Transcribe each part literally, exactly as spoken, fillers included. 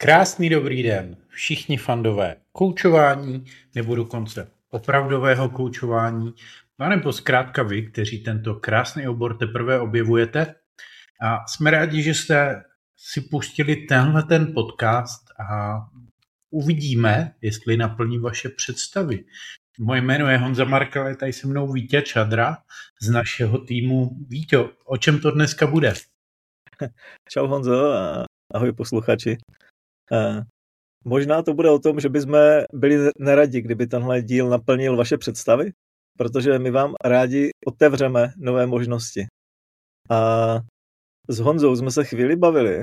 Krásný dobrý den, všichni fandové koučování nebo dokonce opravdového koučování, nebo zkrátka vy, kteří tento krásný obor teprve objevujete. A jsme rádi, že jste si pustili tenhle ten podcast a uvidíme, jestli naplní vaše představy. Moje jméno je Honza Markal, je tady se mnou Vítě Čadra z našeho týmu. Víťo, o čem to dneska bude? Čau Honzo a ahoj posluchači. Uh, možná to bude o tom, že bychom byli neradi, kdyby tenhle díl naplnil vaše představy, protože my vám rádi otevřeme nové možnosti. A s Honzou jsme se chvíli bavili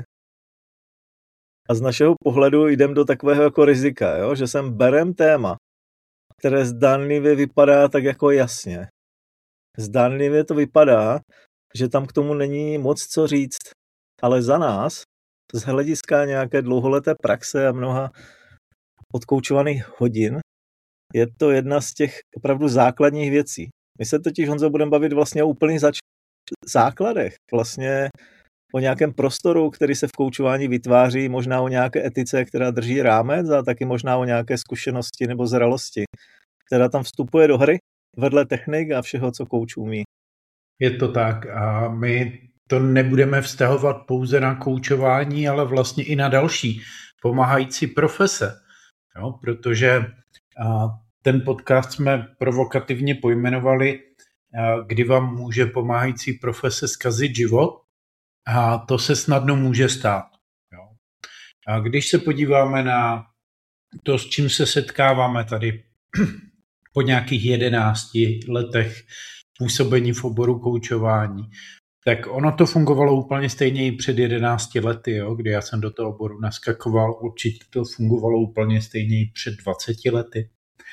a z našeho pohledu jdem do takového jako rizika, jo? Že sem berem téma, které zdánlivě vypadá tak jako jasně. Zdánlivě to vypadá, že tam k tomu není moc co říct, ale za nás z hlediska nějaké dlouholeté praxe a mnoha odkoučovaných hodin je to jedna z těch opravdu základních věcí. My se totiž, Honzo, budeme bavit vlastně o úplných zač- základech, vlastně o nějakém prostoru, který se v koučování vytváří, možná o nějaké etice, která drží rámec a taky možná o nějaké zkušenosti nebo zralosti, která tam vstupuje do hry vedle technik a všeho, co kouč umí. Je to tak a my to nebudeme vztahovat pouze na koučování, ale vlastně i na další pomáhající profese. Jo, protože a, ten podcast jsme provokativně pojmenovali, a, kdy vám může pomáhající profese zkazit život, a to se snadno může stát. Jo. A když se podíváme na to, s čím se setkáváme tady po nějakých jedenácti letech působení v oboru koučování, tak ono to fungovalo úplně stejně i před jedenácti lety, jo, kdy já jsem do toho oboru naskakoval. Určitě to fungovalo úplně stejně i před dvaceti lety.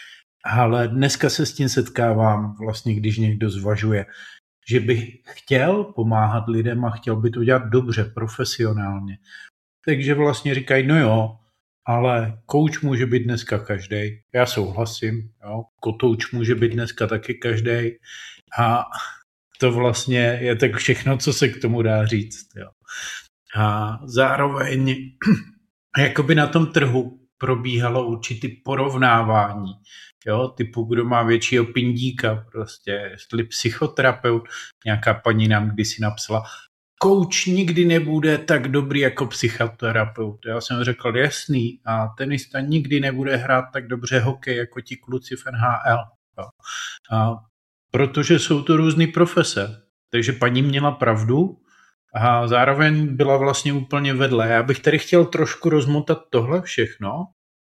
Ale dneska se s tím setkávám, vlastně když někdo zvažuje, že by chtěl pomáhat lidem a chtěl by to dělat dobře, profesionálně. Takže vlastně říkají, no jo, ale kouč může být dneska každej. Já souhlasím, jo, kotouč může být dneska taky každej. A to vlastně je tak všechno, co se k tomu dá říct. Jo. A zároveň jakoby na tom trhu probíhalo určitý porovnávání, jo, typu, kdo má většího pindíka, prostě, jestli psychoterapeut, nějaká paní nám kdysi napsala, kouč nikdy nebude tak dobrý jako psychoterapeut. Já jsem řekl, jasný, a tenista nikdy nebude hrát tak dobře hokej jako ti kluci v N H L. Jo. A protože jsou to různý profese. Takže paní měla pravdu a zároveň byla vlastně úplně vedle. Já bych tady chtěl trošku rozmotat tohle všechno.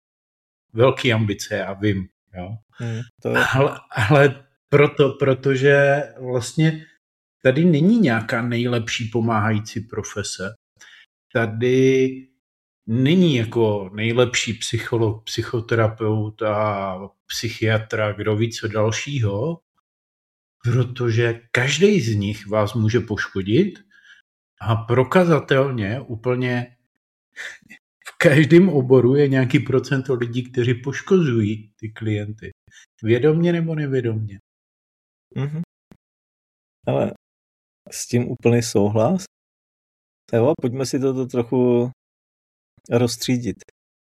Velký ambice, já vím. Jo. Hmm, to je... ale, ale proto, protože vlastně tady není nějaká nejlepší pomáhající profese. Tady není jako nejlepší psycholog, psychoterapeut a psychiatra, kdo ví co dalšího, protože každý z nich vás může poškodit a prokazatelně úplně v každém oboru je nějaký procento lidí, kteří poškozují ty klienty. Vědomně nebo nevědomně. Mm-hmm. Ale s tím úplný souhlas. Jo, pojďme si toto trochu rozstřídit.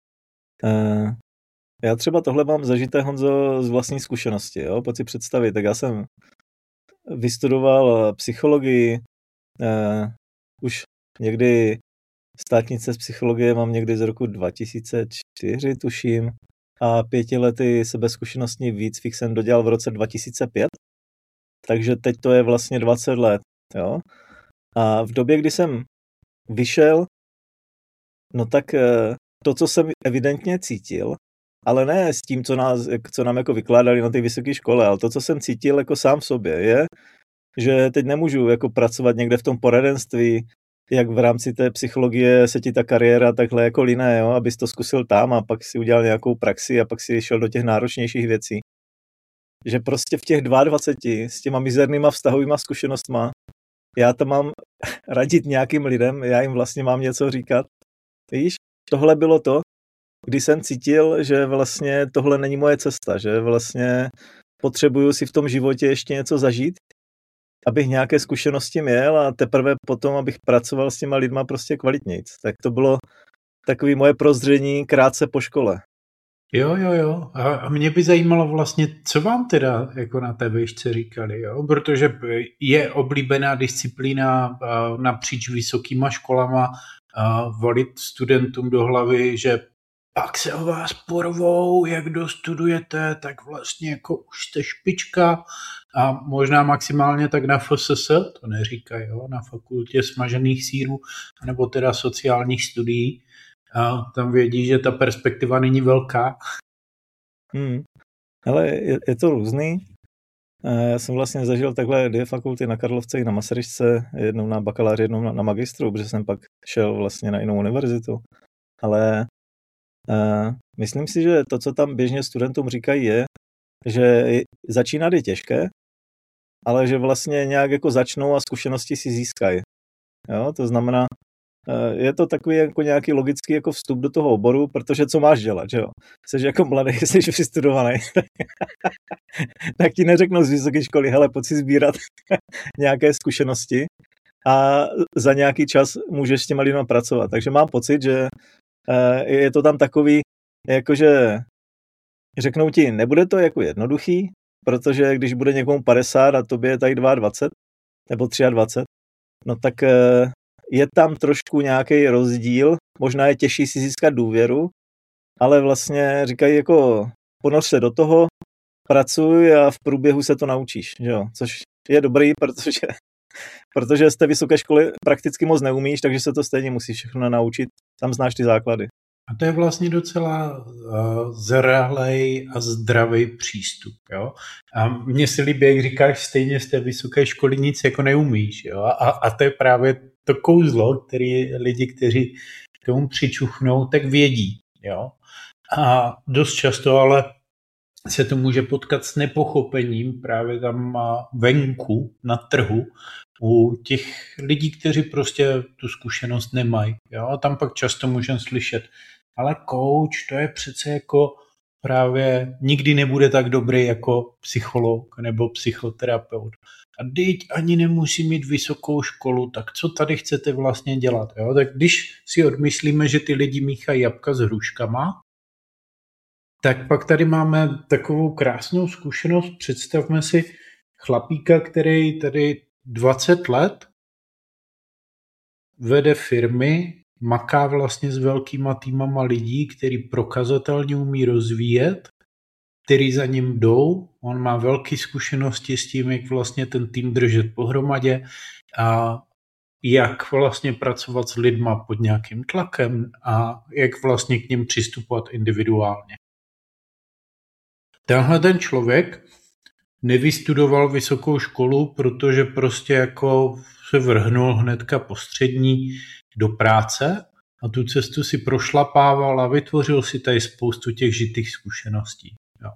Uh, já třeba tohle mám zažité, Honzo, z vlastní zkušenosti. Jo? Pojď si představit, tak já jsem vystudoval psychologii, uh, už někdy státnice z psychologie mám někdy z roku dva tisíce čtyři, tuším, a pěti lety sebezkušenostní výcvik jsem dodělal v roce dva tisíce pět, takže teď to je vlastně dvacet let. Jo? A v době, kdy jsem vyšel, no tak to, co jsem evidentně cítil, ale ne s tím, co, nás, co nám jako vykládali na té vysoké škole, ale to, co jsem cítil jako sám v sobě, je, že teď nemůžu jako pracovat někde v tom poradenství, jak v rámci té psychologie se ti ta kariéra takhle jako liné, jo, abys to zkusil tam a pak si udělal nějakou praxi a pak si šel do těch náročnějších věcí. Že prostě v těch dvaceti dvou s těma mizernýma vztahovýma zkušenostma já to mám radit nějakým lidem, já jim vlastně mám něco říkat. Víš, tohle bylo to, kdy jsem cítil, že vlastně tohle není moje cesta, že vlastně potřebuju si v tom životě ještě něco zažít, abych nějaké zkušenosti měl a teprve potom, abych pracoval s těma lidma prostě kvalitnějc. Tak to bylo takový moje prozření krátce po škole. Jo, jo, jo. A mě by zajímalo vlastně, co vám teda jako na té výšce říkali, jo? Protože je oblíbená disciplína napříč vysokýma školama valit studentům do hlavy, že pak se o vás porvou, jak dostudujete, tak vlastně jako už jste špička a možná maximálně tak na F S S, to neříkají, jo? Na fakultě smažených sýrů, nebo teda sociálních studií. A tam vědí, že ta perspektiva není velká. Hmm. Ale je, je to různý. Já jsem vlastně zažil takhle dvě fakulty na Karlovce i na Masaryčce, jednou na bakaláři, jednou na, na magistru, protože jsem pak šel vlastně na jinou univerzitu. Ale uh, myslím si, že to, co tam běžně studentům říkají, je, že začínat je těžké, ale že vlastně nějak jako začnou a zkušenosti si získají. Jo? To znamená, je to takový jako nějaký logický jako vstup do toho oboru, protože co máš dělat, že jo? Jsi jako mladý, jsi vystudovaný, tak ti neřeknou z vysoké školy, hele, pojď si sbírat nějaké zkušenosti a za nějaký čas můžeš s těma lidma pracovat. Takže mám pocit, že je to tam takový, jakože řeknou ti, nebude to jako jednoduchý, protože když bude někomu padesát a tobě je tady dvacet dva nebo dvacet tři, no tak je tam trošku nějaký rozdíl, možná je těžší si získat důvěru, ale vlastně říkají jako ponoř se do toho, pracuj a v průběhu se to naučíš, že jo? Což je dobrý, protože, protože z té vysoké školy prakticky moc neumíš, takže se to stejně musíš všechno naučit, tam znáš ty základy. A to je vlastně docela uh, zralej a zdravý přístup, jo. A mně se líbí, jak říkáš, stejně z té vysoké školy nic jako neumíš, jo. A, a to je právě to kouzlo, který lidi, kteří k tomu přičuchnou, tak vědí, jo. A dost často ale se to může potkat s nepochopením právě tam venku na trhu u těch lidí, kteří prostě tu zkušenost nemají. Jo? A tam pak často můžeme slyšet, ale coach, to je přece jako právě nikdy nebude tak dobrý jako psycholog nebo psychoterapeut. A teď ani nemusí mít vysokou školu, tak co tady chcete vlastně dělat? Jo? Tak když si odmyslíme, že ty lidi míchají jabka s hruškama, tak pak tady máme takovou krásnou zkušenost. Představme si chlapíka, který tady dvacet let vede firmy, maká vlastně s velkýma týmama lidí, který prokazatelně umí rozvíjet, který za ním jdou. On má velké zkušenosti s tím, jak vlastně ten tým držet pohromadě a jak vlastně pracovat s lidma pod nějakým tlakem a jak vlastně k nim přistupovat individuálně. Tenhle ten člověk nevystudoval vysokou školu, protože prostě jako se vrhnul hnedka po střední do práce a tu cestu si prošlapával a vytvořil si tady spoustu těch žitých zkušeností. Jo.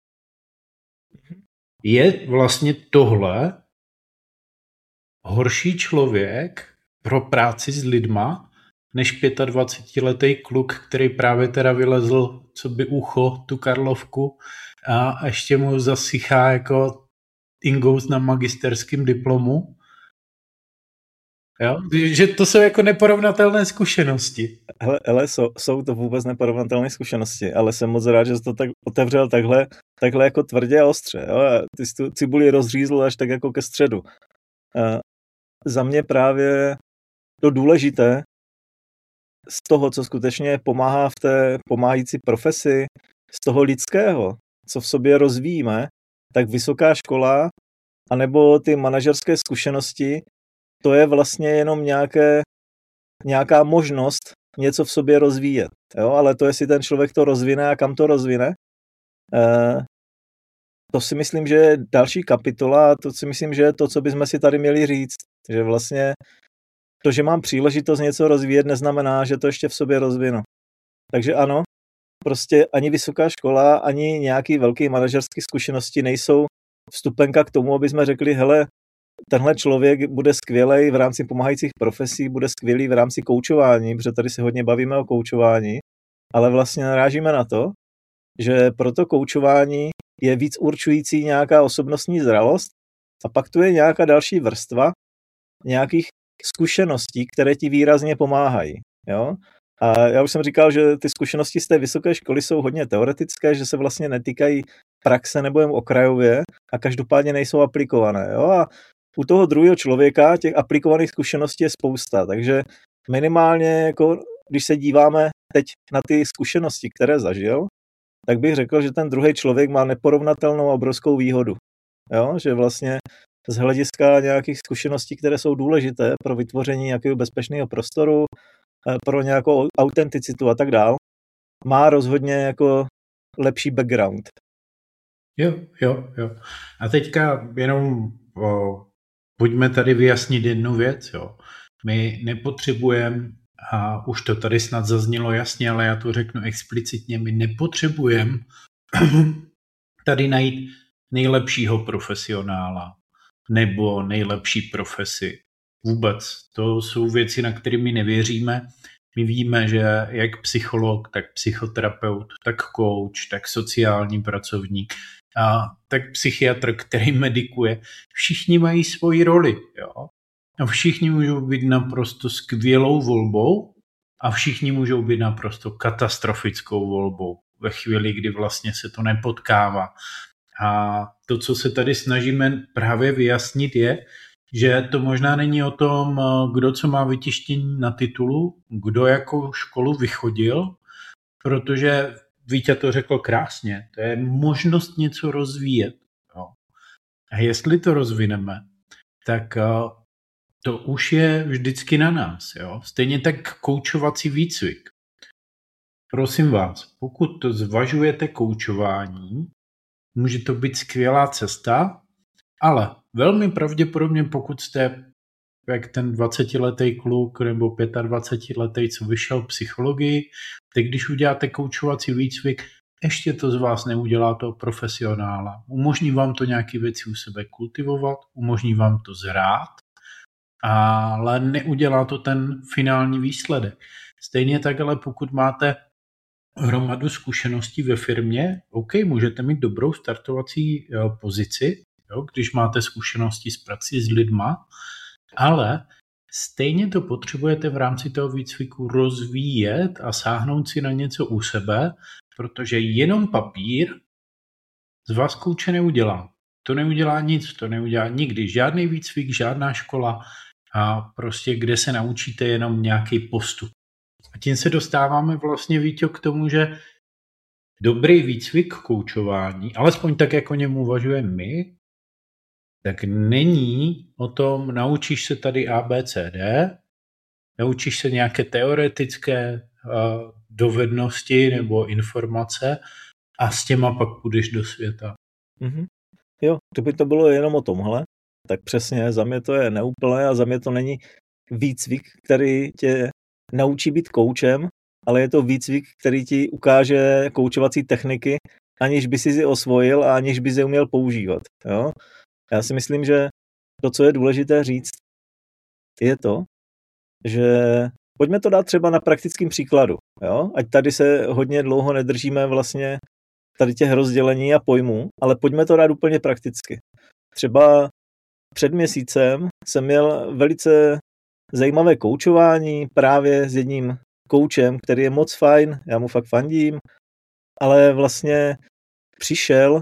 Je vlastně tohle horší člověk pro práci s lidma, než dvacetiletý kluk, který právě teda vylezl, co by ucho, tu Karlovku a ještě mu zasychá jako ingous na magisterském diplomu. Jo? Že to jsou jako neporovnatelné zkušenosti. Hele, hele jsou, jsou to vůbec neporovnatelné zkušenosti, ale jsem moc rád, že jsi to tak otevřel takhle, takhle jako tvrdě a ostře. Jo? Ty jsi tu cibuli rozřízl až tak jako ke středu. Uh, za mě právě to důležité z toho, co skutečně pomáhá v té pomáhající profesi, z toho lidského, co v sobě rozvíjíme, tak vysoká škola anebo ty manažerské zkušenosti, to je vlastně jenom nějaké, nějaká možnost něco v sobě rozvíjet. Jo? Ale to, jestli ten člověk to rozvine a kam to rozvine, eh, to si myslím, že je další kapitola a to si myslím, že je to, co bychom si tady měli říct. Že vlastně to, že mám příležitost něco rozvíjet, neznamená, že to ještě v sobě rozvinu. Takže ano, prostě ani vysoká škola, ani nějaký velký manažerský zkušenosti nejsou vstupenka k tomu, aby jsme řekli, hele, tenhle člověk bude skvělej v rámci pomáhajících profesí, bude skvělý v rámci koučování, protože tady se hodně bavíme o koučování, ale vlastně narážíme na to, že pro to koučování je víc určující nějaká osobnostní zralost a pak tu je nějaká další vrstva nějakých zkušeností, které ti výrazně pomáhají. Jo? A já už jsem říkal, že ty zkušenosti z té vysoké školy jsou hodně teoretické, že se vlastně netýkají praxe nebo jen okrajově a každopádně nejsou aplikované. Jo? A u toho druhého člověka těch aplikovaných zkušeností je spousta, takže minimálně, jako, když se díváme teď na ty zkušenosti, které zažil, tak bych řekl, že ten druhý člověk má neporovnatelnou a obrovskou výhodu. Jo? Že vlastně z hlediska nějakých zkušeností, které jsou důležité pro vytvoření nějakého bezpečného prostoru, pro nějakou autenticitu a tak dál, má rozhodně jako lepší background. Jo, jo, jo. A teďka jenom o, pojďme tady vyjasnit jednu věc. Jo. My nepotřebujeme, a už to tady snad zaznělo jasně, ale já to řeknu explicitně, my nepotřebujeme tady najít nejlepšího profesionála nebo nejlepší profesi. Vůbec. To jsou věci, na které my nevěříme. My víme, že jak psycholog, tak psychoterapeut, tak coach, tak sociální pracovník, a tak psychiatr, který medikuje, všichni mají svoji roli. Jo? A všichni můžou být naprosto skvělou volbou a všichni můžou být naprosto katastrofickou volbou ve chvíli, kdy vlastně se to nepotkává. A to, co se tady snažíme právě vyjasnit, je, že to možná není o tom, kdo co má vytištění na titulu, kdo jakou školu vychodil, protože Vítě to řekl krásně, to je možnost něco rozvíjet. Jo. A jestli to rozvineme, tak to už je vždycky na nás. Jo. Stejně tak koučovací výcvik. Prosím vás, pokud to zvažujete koučování, může to být skvělá cesta, ale velmi pravděpodobně, pokud jste jak ten dvacetiletý kluk nebo dvacetiletý, co vyšel psychologii, tak když uděláte koučovací výcvik, ještě to z vás neudělá toho profesionála. Umožní vám to nějaké věci u sebe kultivovat, umožní vám to zrát, ale neudělá to ten finální výsledek. Stejně tak, ale pokud máte hromadu zkušeností ve firmě, OK, můžete mít dobrou startovací pozici, jo, když máte zkušenosti s prací s lidma, ale stejně to potřebujete v rámci toho výcviku rozvíjet a sáhnout si na něco u sebe, protože jenom papír z vás kouče neudělá. To neudělá nic, to neudělá nikdy. Žádný výcvik, žádná škola, a prostě kde se naučíte jenom nějaký postup. A tím se dostáváme vlastně, Víťo, k tomu, že dobrý výcvik koučování, alespoň tak, jak o něm uvažujeme my, tak není o tom, naučíš se tady A, B, C, D, naučíš se nějaké teoretické uh, dovednosti nebo informace a s těma pak půjdeš do světa. Mm-hmm. Jo, kdyby to bylo jenom o tomhle, tak přesně, za mě to je neúplné a za mě to není výcvik, který tě naučí být koučem, ale je to výcvik, který ti ukáže koučovací techniky, aniž by si je osvojil a aniž by je uměl používat. Jo? Já si myslím, že to, co je důležité říct, je to, že pojďme to dát třeba na praktickém příkladu. Jo? Ať tady se hodně dlouho nedržíme vlastně tady těch rozdělení a pojmů, ale pojďme to dát úplně prakticky. Třeba před měsícem jsem měl velice zajímavé koučování právě s jedním koučem, který je moc fajn, já mu fakt fandím, ale vlastně přišel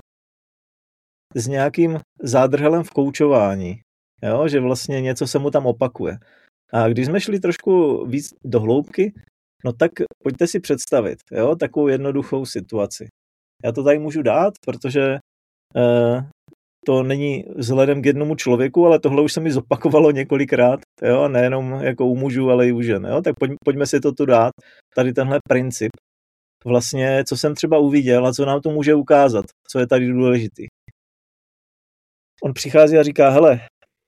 s nějakým zádrhelem v koučování, jo? Že vlastně něco se mu tam opakuje. A když jsme šli trošku víc do hloubky, no tak pojďte si představit, jo? Takovou jednoduchou situaci. Já to tady můžu dát, protože eh, to není vzhledem k jednomu člověku, ale tohle už se mi zopakovalo několikrát, jo? Nejenom jako u mužů, ale i u žen. Jo? Tak pojď, pojďme si to tu dát, tady tenhle princip. Vlastně, co jsem třeba uviděl a co nám to může ukázat, co je tady důležitý. On přichází a říká, hele,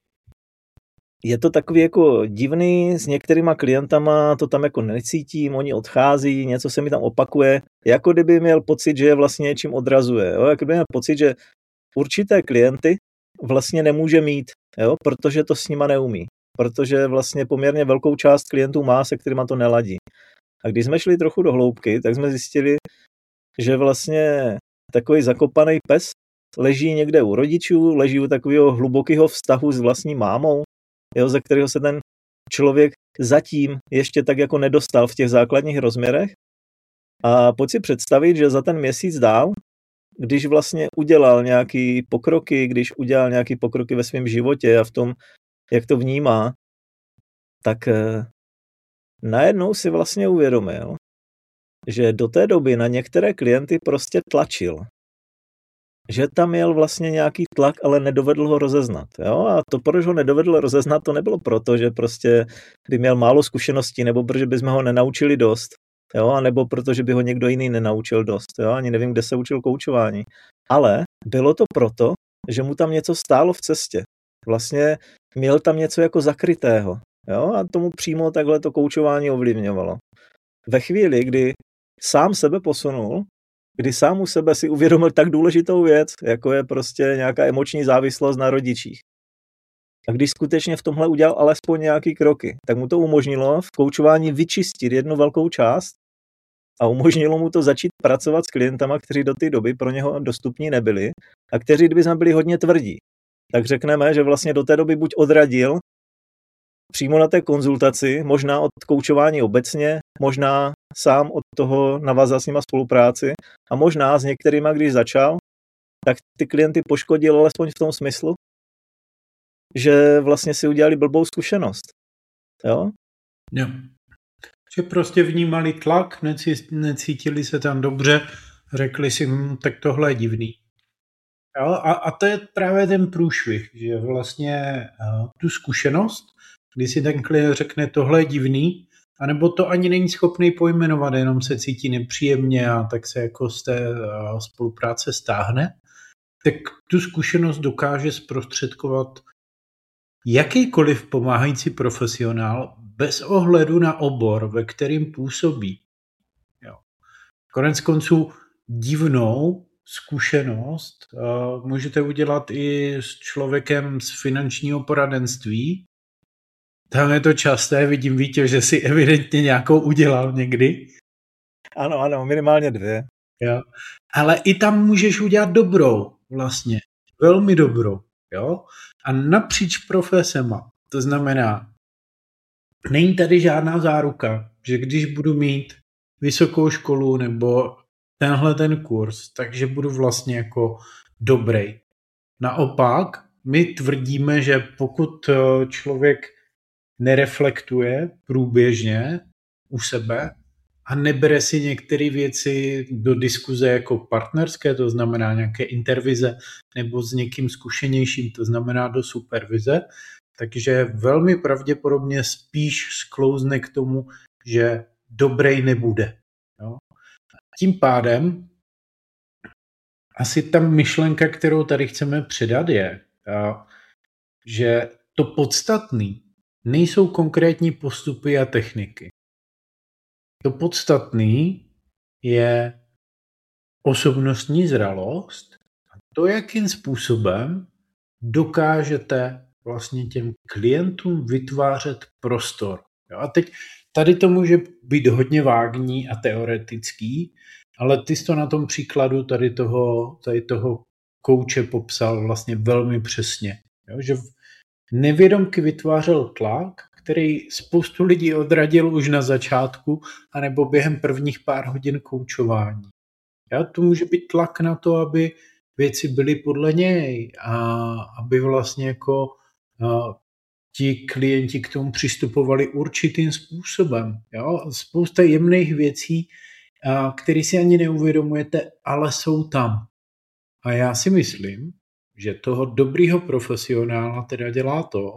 je to takový jako divný, s některýma klientama to tam jako necítím, oni odchází, něco se mi tam opakuje, jako kdyby měl pocit, že je vlastně něčím odrazuje, jo? Jako kdyby měl pocit, že určité klienty vlastně nemůže mít, jo? Protože to s nima neumí, protože vlastně poměrně velkou část klientů má, se kterýma to neladí. A když jsme šli trochu do hloubky, tak jsme zjistili, že vlastně takový zakopaný pes leží někde u rodičů, leží u takového hlubokého vztahu s vlastní mámou, jo, ze kterého se ten člověk zatím ještě tak jako nedostal v těch základních rozměrech. A pojď si představit, že za ten měsíc dál, když vlastně udělal nějaký pokroky, když udělal nějaký pokroky ve svém životě a v tom, jak to vnímá, tak eh, najednou si vlastně uvědomil, že do té doby na některé klienty prostě tlačil. Že tam měl vlastně nějaký tlak, ale nedovedl ho rozeznat. Jo? A to, proč ho nedovedl rozeznat, to nebylo proto, že prostě by měl málo zkušeností, nebo protože bychom ho nenaučili dost, jo? A nebo protože by ho někdo jiný nenaučil dost. Jo? Ani nevím, kde se učil koučování. Ale bylo to proto, že mu tam něco stálo v cestě. Vlastně měl tam něco jako zakrytého. Jo? A tomu přímo takhle to koučování ovlivňovalo. Ve chvíli, kdy sám sebe posunul, kdy sám u sebe si uvědomil tak důležitou věc, jako je prostě nějaká emoční závislost na rodičích. A když skutečně v tomhle udělal alespoň nějaký kroky, tak mu to umožnilo v koučování vyčistit jednu velkou část a umožnilo mu to začít pracovat s klientama, kteří do té doby pro něho dostupní nebyli a kteří, kdyby jsme byli hodně tvrdí, tak řekneme, že vlastně do té doby buď odradil přímo na té konzultaci, možná od koučování obecně, možná sám od toho navázal s nima spolupráci a možná s některýma, když začal, tak ty klienty poškodil alespoň v tom smyslu, že vlastně si udělali blbou zkušenost. Jo? Jo. Že prostě vnímali tlak, necítili se tam dobře, řekli si, hm, tak tohle je divný. Jo? A, a to je právě ten průšvih, že vlastně uh, tu zkušenost, když si ten klient řekne, tohle je divný, anebo to ani není schopný pojmenovat, jenom se cítí nepříjemně a tak se jako z té uh, spolupráce stáhne, tak tu zkušenost dokáže zprostředkovat jakýkoliv pomáhající profesionál bez ohledu na obor, ve kterým působí. Jo. Konec konců divnou zkušenost uh, můžete udělat i s člověkem z finančního poradenství. Tam je to časté, vidím, Víťo, že si evidentně nějakou udělal někdy. Ano, ano, minimálně dvě. Jo. Ale i tam můžeš udělat dobrou vlastně, velmi dobrou. Jo? A napříč profesema, to znamená, není tady žádná záruka, že když budu mít vysokou školu nebo tenhle ten kurz, takže budu vlastně jako dobrý. Naopak, my tvrdíme, že pokud člověk nereflektuje průběžně u sebe a nebere si některé věci do diskuze jako partnerské, to znamená nějaké intervize, nebo s někým zkušenějším, to znamená do supervize, takže velmi pravděpodobně spíš sklouzne k tomu, že dobrý nebude. Jo? Tím pádem asi ta myšlenka, kterou tady chceme předat, je, že to podstatný nejsou konkrétní postupy a techniky. To podstatný je osobnostní zralost a to, jakým způsobem dokážete vlastně těm klientům vytvářet prostor. Jo, a teď tady to může být hodně vágní a teoretický, ale ty jsi to na tom příkladu tady toho, tady toho kouče popsal vlastně velmi přesně. Jo, že nevědomky vytvářel tlak, který spoustu lidí odradil už na začátku, anebo během prvních pár hodin koučování. Ja, to může být tlak na to, aby věci byly podle něj a aby vlastně jako a, ti klienti k tomu přistupovali určitým způsobem. Jo? Spousta jemných věcí, a, které si ani neuvědomujete, ale jsou tam. A já si myslím, že toho dobrýho profesionála teda dělá to,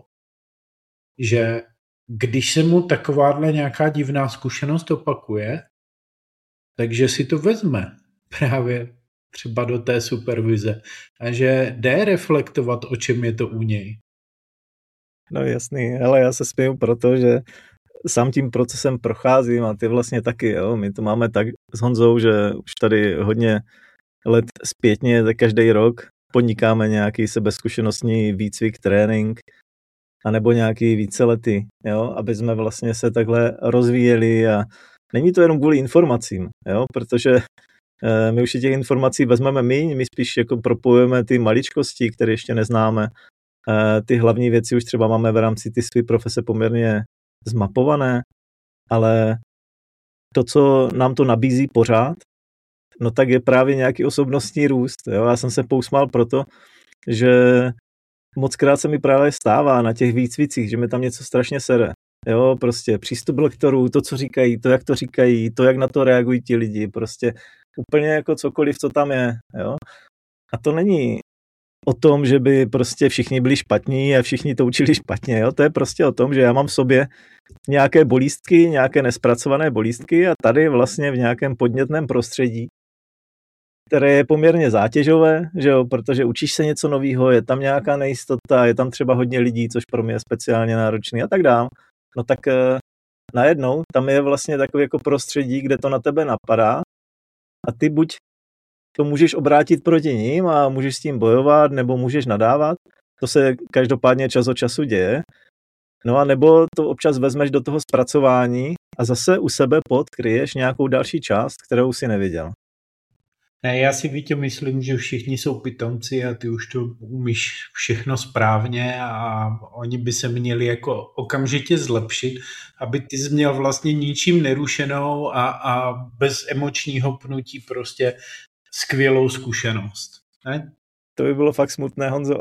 že když se mu takováhle nějaká divná zkušenost opakuje, takže si to vezme právě třeba do té supervize a že jde reflektovat, o čem je to u něj. No jasný, ale já se směju proto, že sám tím procesem procházím a ty vlastně taky, jo. My to máme tak s Honzou, že už tady hodně let zpětně, tak každý rok podnikáme nějaký sebezkušenostní výcvik, trénink, anebo nějaký víceletý, jo, aby jsme vlastně se takhle rozvíjeli a není to jenom kvůli informacím, jo, protože e, my už těch informací vezmeme míň, my spíš jako propojujeme ty maličkosti, které ještě neznáme, e, ty hlavní věci už třeba máme v rámci ty své profese poměrně zmapované, ale to, co nám to nabízí pořád, no tak je právě nějaký osobnostní růst. Jo? Já jsem se pousmál proto, že mockrát se mi právě stává na těch výcvicích, že mi tam něco strašně sere. Jo, prostě přístup lektorů, to, co říkají, to, jak to říkají, to, jak na to reagují ti lidi, prostě úplně jako cokoliv, co tam je, jo. A to není o tom, že by prostě všichni byli špatní a všichni to učili špatně, jo. To je prostě o tom, že já mám v sobě nějaké bolístky, nějaké nespracované bolístky a tady vlastně v nějakém podnětném prostředí, které je poměrně zátěžové, že jo, protože učíš se něco nového, je tam nějaká nejistota, je tam třeba hodně lidí, což pro mě je speciálně náročný a tak dál. No tak e, najednou tam je vlastně takové jako prostředí, kde to na tebe napadá a ty buď to můžeš obrátit proti ním a můžeš s tím bojovat, nebo můžeš nadávat, to se každopádně čas od času děje, no a nebo to občas vezmeš do toho zpracování a zase u sebe podkryješ nějakou další část, kterou si neviděl. Ne, já si, Víťo, myslím, že všichni jsou pitomci a ty už to umíš všechno správně a oni by se měli jako okamžitě zlepšit, aby ty jsi měl vlastně ničím nerušenou a, a bez emočního pnutí prostě skvělou zkušenost. Ne? To by bylo fakt smutné, Honzo.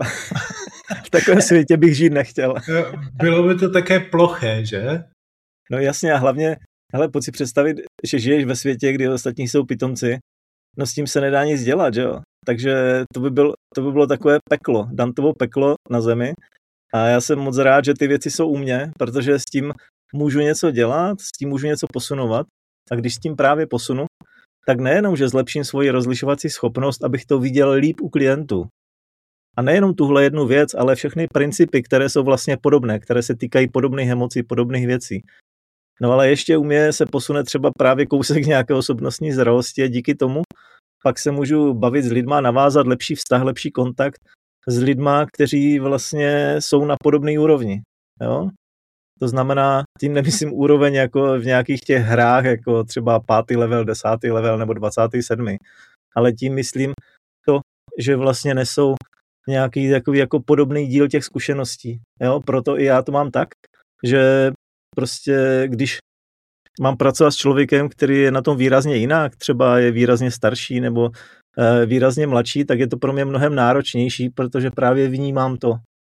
V takovém světě bych žít nechtěl. Bylo by to také ploché, že? No jasně a hlavně, hele, pojď si představit, že žiješ ve světě, kdy ostatní jsou pitomci. No s tím se nedá nic dělat, že jo? Takže to by, byl, to by bylo takové peklo, Dantovo peklo na zemi. A já jsem moc rád, že ty věci jsou u mě, protože s tím můžu něco dělat, s tím můžu něco posunovat. A když s tím právě posunu, tak nejenom, že zlepším svoji rozlišovací schopnost, abych to viděl líp u klientů. A nejenom tuhle jednu věc, ale všechny principy, které jsou vlastně podobné, které se týkají podobných emocí, podobných věcí. No ale ještě u mě se posune třeba právě kousek nějaké osobnostní zralosti a díky tomu pak se můžu bavit s lidma, navázat lepší vztah, lepší kontakt s lidma, kteří vlastně jsou na podobné úrovni. Jo? To znamená, tím nemyslím úroveň jako v nějakých těch hrách, jako třeba pátý level, desátý level nebo dvacátý sedmý, ale tím myslím to, že vlastně nesou nějaký takový jako podobný díl těch zkušeností. Jo? Proto i já to mám tak, že prostě když mám pracovat s člověkem, který je na tom výrazně jinak, třeba je výrazně starší nebo e, výrazně mladší, tak je to pro mě mnohem náročnější, protože právě vnímám to,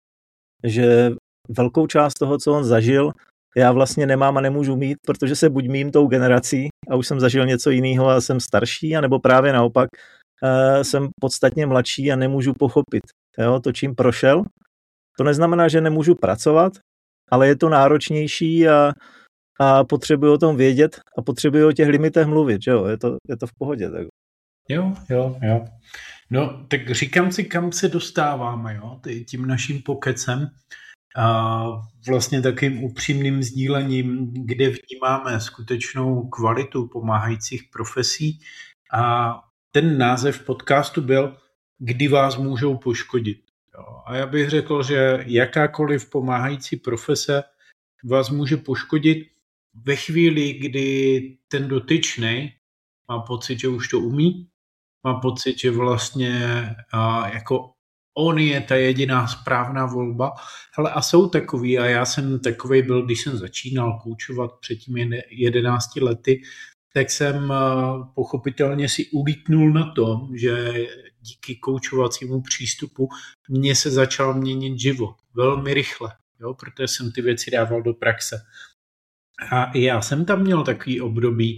že velkou část toho, co on zažil, já vlastně nemám a nemůžu mít, protože se buď mým tou generací a už jsem zažil něco jiného a jsem starší, anebo právě naopak e, jsem podstatně mladší a nemůžu pochopit. Jo, to, čím prošel, to neznamená, že nemůžu pracovat, ale je to náročnější a, a potřebuji o tom vědět a potřebuji o těch limitech mluvit, že jo, je to, je to v pohodě. Tak. Jo, jo, jo. No, tak říkám si, kam se dostáváme, jo, tím naším pokecem a vlastně takým upřímným sdílením, kde vnímáme skutečnou kvalitu pomáhajících profesí a ten název podcastu byl Kdy vás můžou poškodit. Jo. A já bych řekl, že jakákoliv pomáhající profese vás může poškodit ve chvíli, kdy ten dotyčnej má pocit, že už to umí, má pocit, že vlastně a, jako on je ta jediná správná volba. Hele, a jsou takový, a já jsem takovej byl, když jsem začínal koučovat před tím jedenácti lety, tak jsem pochopitelně si ulítnul na tom, že díky koučovacímu přístupu mně se začal měnit život velmi rychle, jo, protože jsem ty věci dával do praxe. A já jsem tam měl takový období,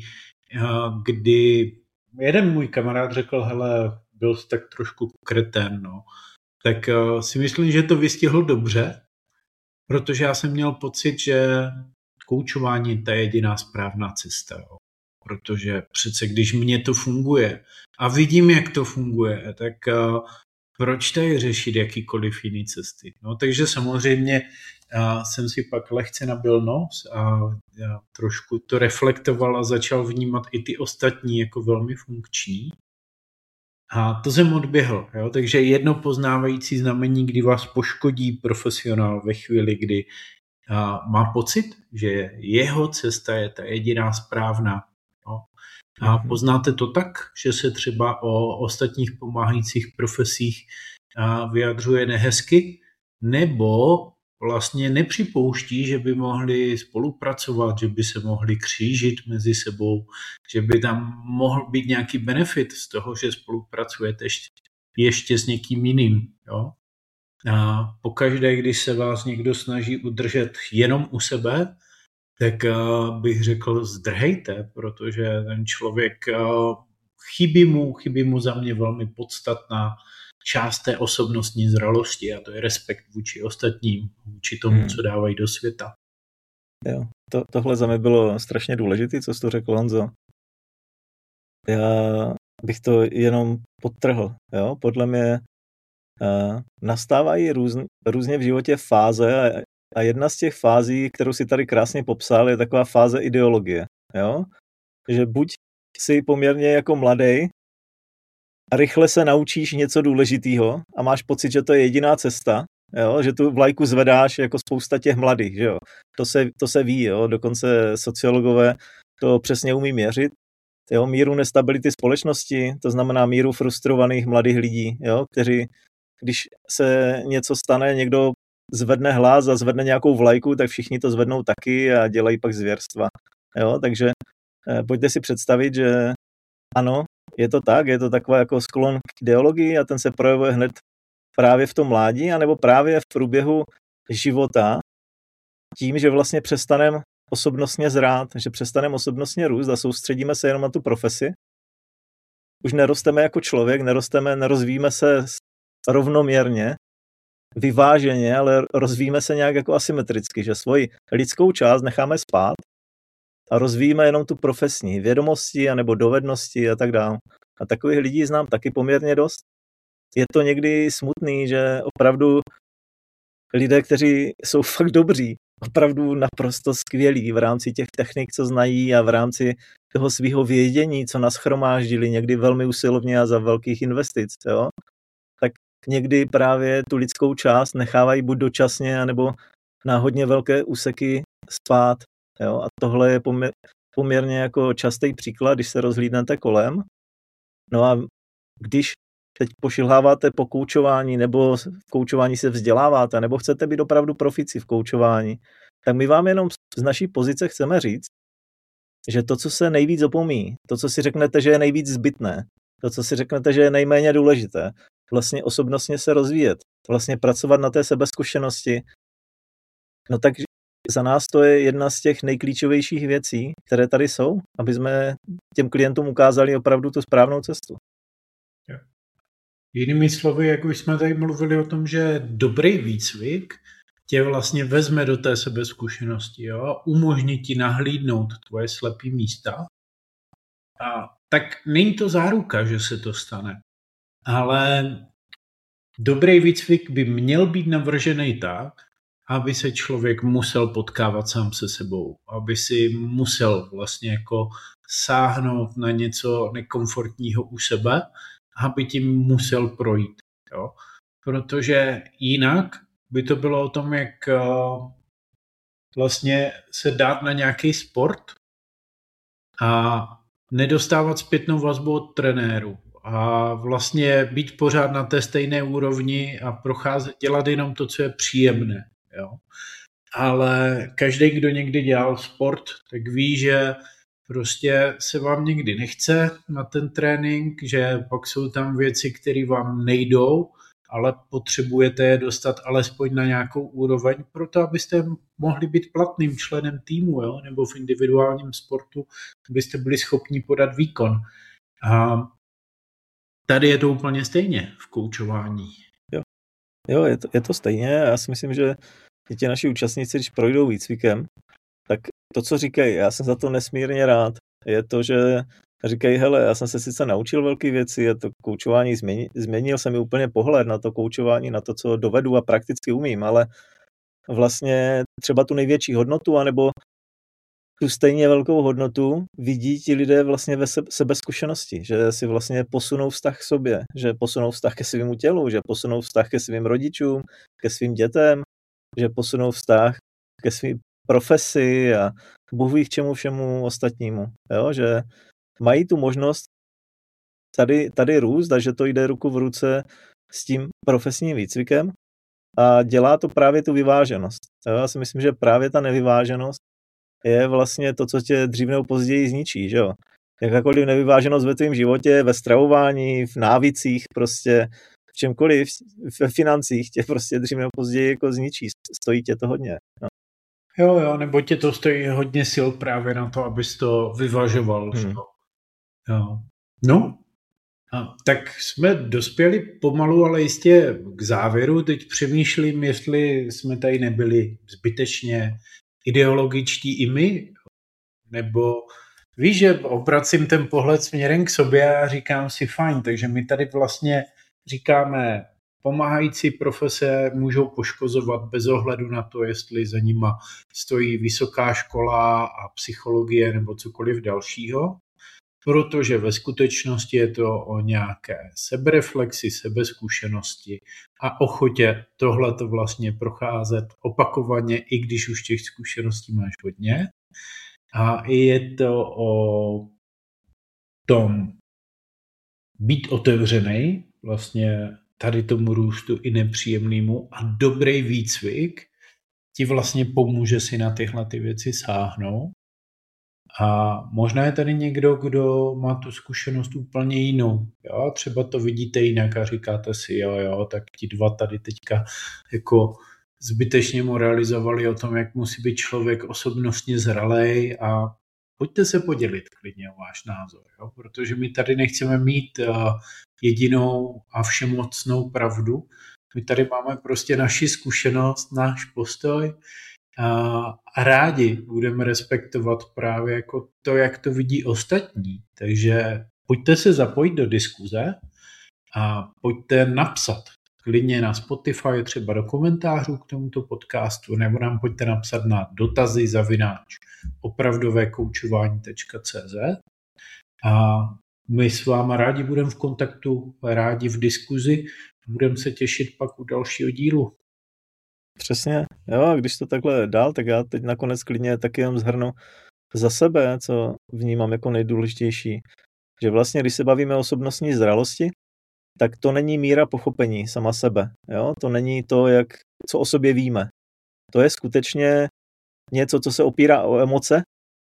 kdy jeden můj kamarád řekl, hele, byl jsi tak trošku kretén, no. Tak si myslím, že to vystihl dobře, protože já jsem měl pocit, že koučování je ta jediná správná cesta, jo. Protože přece když mně to funguje a vidím, jak to funguje, tak uh, proč tady řešit jakýkoliv jiný cesty? No, takže samozřejmě uh, jsem si pak lehce nabil nos a já trošku to reflektoval a začal vnímat i ty ostatní jako velmi funkční. A to jsem odběhl. Jo? Takže jedno poznávající znamení, kdy vás poškodí profesionál ve chvíli, kdy uh, má pocit, že jeho cesta je ta jediná správná. No. A poznáte to tak, že se třeba o ostatních pomáhajících profesích vyjadřuje nehezky, nebo vlastně nepřipouští, že by mohli spolupracovat, že by se mohli křížit mezi sebou, že by tam mohl být nějaký benefit z toho, že spolupracujete ještě, ještě s někým jiným. Jo? A pokaždé, když se vás někdo snaží udržet jenom u sebe, tak bych řekl, zdrhejte, protože ten člověk, chybí mu, chybí mu za mě velmi podstatná část té osobnostní zralosti, a to je respekt vůči ostatním, vůči tomu, hmm. co dávají do světa. Jo, to, tohle za mě bylo strašně důležité, co jsi to řekl, Honzo. Já bych to jenom podtrhl. Jo? Podle mě uh, nastávají různ, různě v životě fáze a, a jedna z těch fází, kterou si tady krásně popsal, je taková fáze ideologie. Jo? Že buď jsi poměrně jako mladý a rychle se naučíš něco důležitého a máš pocit, že to je jediná cesta, jo? Že tu vlajku zvedáš jako spousta těch mladých. Že jo? To, se, to se ví, jo? Dokonce sociologové to přesně umí měřit. Jo? Míru nestability společnosti, to znamená míru frustrovaných mladých lidí, jo? Kteří, když se něco stane, někdo zvedne hlas a zvedne nějakou vlajku, tak všichni to zvednou taky a dělají pak zvěrstva. Jo? Takže eh, pojďte si představit, že ano, je to tak, je to taková jako sklon k ideologii a ten se projevuje hned právě v tom mládí, anebo právě v průběhu života tím, že vlastně přestaneme osobnostně zrát, že přestaneme osobnostně růst a soustředíme se jenom na tu profesi. Už nerosteme jako člověk, nerosteme, nerozvíjíme se rovnoměrně, vyváženě, ale rozvíjíme se nějak jako asymetricky, že svoji lidskou část necháme spát a rozvíjíme jenom tu profesní vědomosti anebo dovednosti a tak dále. A takových lidí znám taky poměrně dost. Je to někdy smutný, že opravdu lidé, kteří jsou fakt dobří, opravdu naprosto skvělí v rámci těch technik, co znají a v rámci toho svého vědění, co nashromáždili někdy velmi usilovně a za velkých investic, jo? Tak někdy právě tu lidskou část nechávají buď dočasně, anebo na hodně velké úseky spát. Jo? A tohle je poměr, poměrně jako častý příklad, když se rozhlídnete kolem. No a když teď pošilháváte po koučování nebo v koučování se vzděláváte, nebo chcete být opravdu profici v koučování, tak my vám jenom z naší pozice chceme říct, že to, co se nejvíc opomíjí, to, co si řeknete, že je nejvíc zbytné, to, co si řeknete, že je nejméně důležité, vlastně osobnostně se rozvíjet, vlastně pracovat na té sebezkušenosti, no tak za nás to je jedna z těch nejklíčovějších věcí, které tady jsou, aby jsme těm klientům ukázali opravdu tu správnou cestu. Jinými slovy, jak už jsme tady mluvili o tom, že dobrý výcvik tě vlastně vezme do té sebezkušenosti, jo, a umožní ti nahlídnout tvoje slepý místa, a tak není to záruka, že se to stane. Ale dobrý výcvik by měl být navržený tak, aby se člověk musel potkávat sám se sebou, aby si musel vlastně jako sáhnout na něco nekomfortního u sebe, aby tím musel projít. Jo? Protože jinak by to bylo o tom, jak uh, vlastně se dát na nějaký sport a nedostávat zpětnou vazbu od trenéru a vlastně být pořád na té stejné úrovni a procházet, dělat jenom to, co je příjemné. Jo? Ale každý, kdo někdy dělal sport, tak ví, že prostě se vám někdy nechce na ten trénink, že pak jsou tam věci, které vám nejdou, ale potřebujete je dostat alespoň na nějakou úroveň, proto abyste mohli být platným členem týmu, jo? Nebo v individuálním sportu, abyste byli schopni podat výkon. A tady je to úplně stejně v koučování. Jo, jo je, to, je to stejně. Já si myslím, že ti naši účastníci, když projdou výcvikem, tak to, co říkají, já jsem za to nesmírně rád, je to, že říkají, hele, já jsem se sice naučil velké věci, a to koučování změnil, změnil se mi úplně pohled na to koučování, na to, co dovedu a prakticky umím, ale vlastně třeba tu největší hodnotu, anebo tu stejně velkou hodnotu vidí ti lidé vlastně ve sebezkušenosti, že si vlastně posunou vztah k sobě, že posunou vztah ke svému tělu, že posunou vztah ke svým rodičům, ke svým dětem, že posunou vztah ke svým profesi a Bůh ví k čemu všemu ostatnímu. Jo? Že mají tu možnost tady, tady růst a že to jde ruku v ruce s tím profesním výcvikem. a dělá to právě tu vyváženost. Já si myslím, že právě ta nevyváženost je vlastně to, co tě dřív nebo později zničí, že jo. Jakákoliv nevyváženost ve tvém životě, ve stravování, v návicích, prostě v čemkoliv, ve financích tě prostě dřív nebo později jako zničí. Stojí tě to hodně. No. Jo, jo, nebo tě to stojí hodně sil právě na to, abys to vyvažoval. Hmm. Jo. No, a tak jsme dospěli pomalu, ale jistě k závěru. Teď přemýšlím, jestli jsme tady nebyli zbytečně ideologičtí i my, nebo víš, že obracím ten pohled směrem k sobě a říkám si fajn, takže my tady vlastně říkáme, pomáhající profese můžou poškozovat bez ohledu na to, jestli za nima stojí vysoká škola a psychologie nebo cokoliv dalšího, protože ve skutečnosti je to o nějaké sebereflexi, sebezkušenosti a ochotě tohleto vlastně procházet opakovaně, i když už těch zkušeností máš hodně. A je to o tom být otevřený vlastně tady tomu růstu i nepříjemnému a dobrý výcvik ti vlastně pomůže si na tyhle ty věci sáhnout. A možná je tady někdo, kdo má tu zkušenost úplně jinou. Jo? Třeba to vidíte jinak a říkáte si, jo, jo, tak ti dva tady teďka jako zbytečně moralizovali o tom, jak musí být člověk osobnostně zralej a pojďte se podělit klidně o váš názor, jo? Protože my tady nechceme mít uh, jedinou a všemocnou pravdu. My tady máme prostě naši zkušenost, náš postoj a, a rádi budeme respektovat právě jako to, jak to vidí ostatní. Takže pojďte se zapojit do diskuze a pojďte napsat klidně na Spotify, třeba do komentářů k tomuto podcastu, nebo nám pojďte napsat na dotazy zavináč opravdovekoučování tečka cé zet a my s váma rádi budeme v kontaktu, rádi v diskuzi, budeme se těšit pak u dalšího dílu. Přesně, jo, a když to takhle dál, tak já teď nakonec klidně taky jenom zhrnu za sebe, co vnímám jako nejdůležitější, že vlastně, když se bavíme o osobnostní zralosti, tak to není míra pochopení sama sebe, jo, to není to, jak, co o sobě víme. To je skutečně něco, co se opírá o emoce,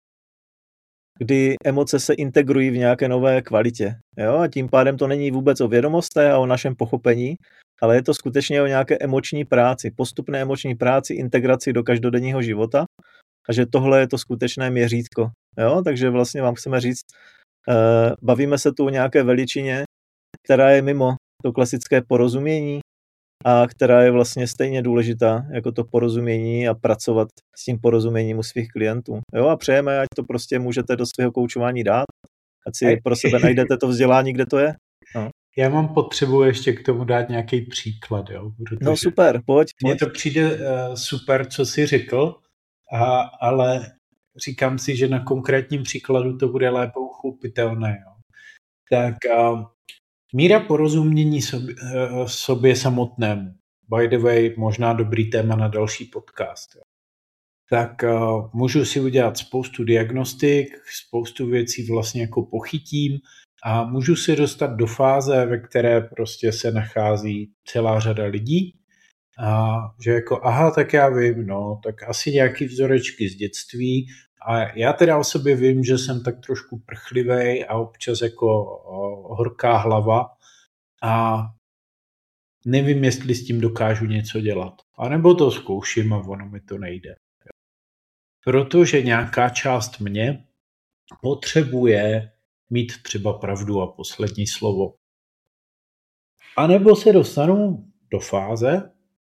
kdy emoce se integrují v nějaké nové kvalitě, jo, a tím pádem to není vůbec o vědomostech a o našem pochopení, ale je to skutečně o nějaké emoční práci, postupné emoční práci, integraci do každodenního života a že tohle je to skutečné měřítko. Jo? Takže vlastně vám chceme říct, uh, bavíme se tu o nějaké veličině, která je mimo to klasické porozumění a která je vlastně stejně důležitá jako to porozumění a pracovat s tím porozuměním u svých klientů. Jo? A přejeme, ať to prostě můžete do svého koučování dát, ať si pro sebe najdete to vzdělání, kde to je. No. Já mám potřebu ještě k tomu dát nějaký příklad. Jo? No super, pojď. Mně to přijde uh, super, co jsi řekl, a, ale říkám si, že na konkrétním příkladu to bude lépe uchopitelné. Jo? Tak uh, míra porozumění sobě, uh, sobě samotnému. By the way, možná dobrý téma na další podcast. Jo? Tak uh, můžu si udělat spoustu diagnostik, spoustu věcí vlastně jako pochytím, a můžu se dostat do fáze, ve které prostě se nachází celá řada lidí a že jako aha, tak já vím, no, tak asi nějaký vzorečky z dětství a já teda o sobě vím, že jsem tak trošku prchlivej a občas jako o, horká hlava a nevím, jestli s tím dokážu něco dělat. A nebo to zkouším a ono mi to nejde. Protože nějaká část mě potřebuje mít třeba pravdu a poslední slovo. A nebo se dostanu do fáze,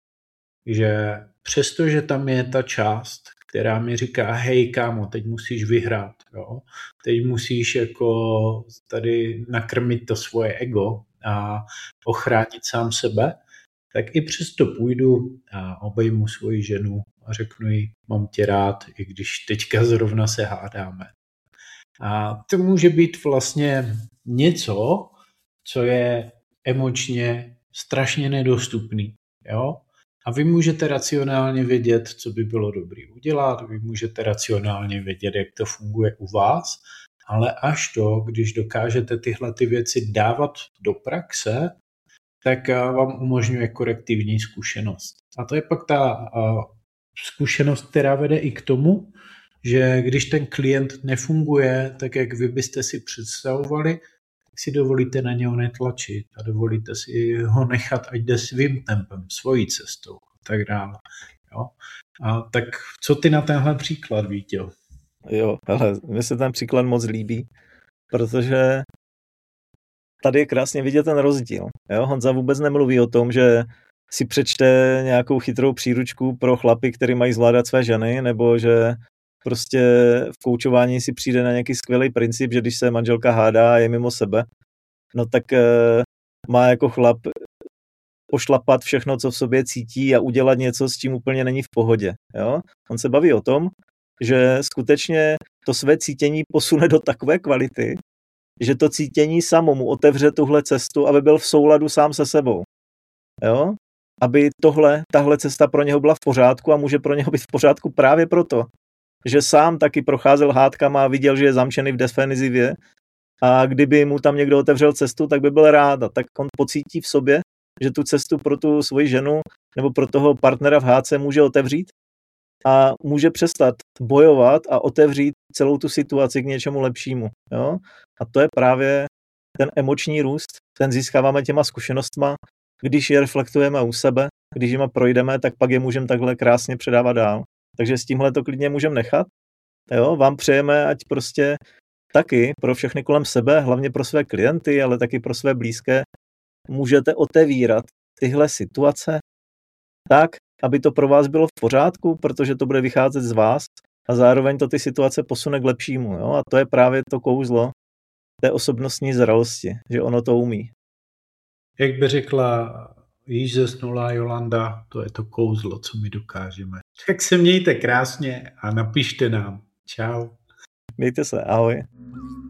že přestože tam je ta část, která mi říká, hej kámo, teď musíš vyhrát, jo? Teď musíš jako tady nakrmit to svoje ego a ochránit sám sebe, tak i přesto půjdu a obejmu svoji ženu a řeknu jí, mám tě rád, i když teďka zrovna se hádáme. A to může být vlastně něco, co je emočně strašně nedostupný. Jo? A vy můžete racionálně vědět, co by bylo dobré udělat, vy můžete racionálně vědět, jak to funguje u vás, ale až to, když dokážete tyhle ty věci dávat do praxe, tak vám umožňuje korektivní zkušenost. A to je pak ta zkušenost, která vede i k tomu, že když ten klient nefunguje tak, jak vy byste si představovali, tak si dovolíte na něho netlačit a dovolíte si ho nechat, ať jde svým tempem, svojí cestou a tak dále. Jo? A tak co ty na tenhle příklad, Vítěl? Jo, ale mně se ten příklad moc líbí, protože tady je krásně vidět ten rozdíl. Jo? Honza vůbec nemluví o tom, že si přečte nějakou chytrou příručku pro chlapy, který mají zvládat své ženy, nebo že prostě v koučování si přijde na nějaký skvělý princip, že když se manželka hádá a je mimo sebe, no tak e, má jako chlap pošlapat všechno, co v sobě cítí a udělat něco, s čím úplně není v pohodě. Jo? On se baví o tom, že skutečně to své cítění posune do takové kvality, že to cítění samo mu otevře tuhle cestu, aby byl v souladu sám se sebou. Jo? Aby tohle, tahle cesta pro něho byla v pořádku a může pro něho být v pořádku právě proto, že sám taky procházel hádkama a viděl, že je zamčený v defenzivě a kdyby mu tam někdo otevřel cestu, tak by byl rád a tak on pocítí v sobě, že tu cestu pro tu svoji ženu nebo pro toho partnera v hádce může otevřít a může přestat bojovat a otevřít celou tu situaci k něčemu lepšímu. Jo? A to je právě ten emoční růst, ten získáváme těma zkušenostma, když je reflektujeme u sebe, když jima projdeme, tak pak je můžeme takhle krásně předávat dál. Takže s tímhle to klidně můžeme nechat. Jo? Vám přejeme, ať prostě taky pro všechny kolem sebe, hlavně pro své klienty, ale taky pro své blízké, můžete otevírat tyhle situace tak, aby to pro vás bylo v pořádku, protože to bude vycházet z vás a zároveň to ty situace posune k lepšímu. Jo? A to je právě to kouzlo té osobnostní zralosti, že ono to umí. Jak by řekla již zesnulá Jolanda, to je to kouzlo, co my dokážeme. Tak se mějte krásně a napište nám. Čau. Mějte se, ahoj.